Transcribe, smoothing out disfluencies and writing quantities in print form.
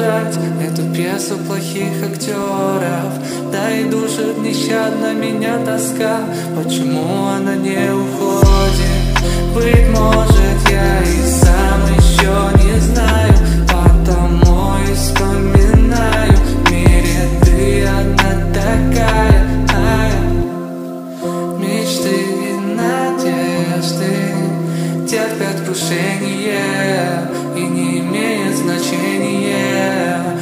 играть эту пьесу плохих актеров. Да и душит нещадно меня тоска. Почему она не уходит? Быть может, я и сам еще не знаю, потому и вспоминаю. В мире ты одна такая. Мечты и надежды терпят крушение и не имеет значения.